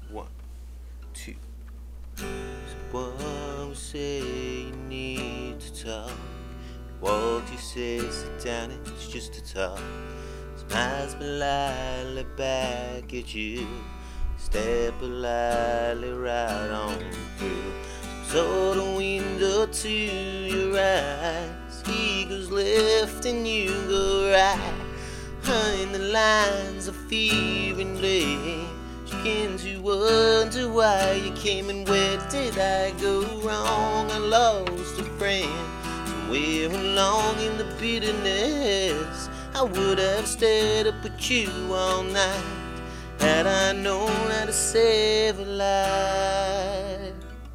1, 2. Someone will say you need to talk. Walk, you say sit down, it's just a talk. Smiles politely back at you. Step politely right on through. So the window to your eyes. He goes left and you go right. Behind the lines of fear and blame, begin to wonder why you came and where did I go wrong? I lost a friend somewhere along in the bitterness. I would have stayed up with you all night had I known how to save a life.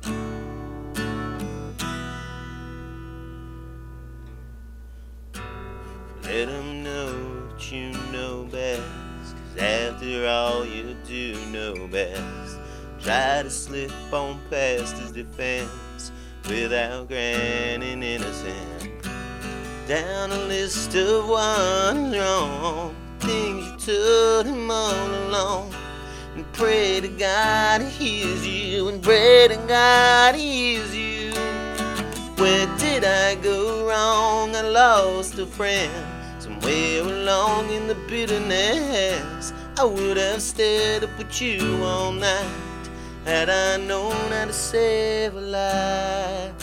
Let them know that you know best, 'cause after all you do know best. Try to slip on past his defense without granting innocence. Down a list of what's wrong, things you told him all along. And pray to God he hears you, and pray to God he hears you. Where did I go wrong? I lost a friend somewhere along in the bitterness. I would have stayed up with you all night had I known how to save a life.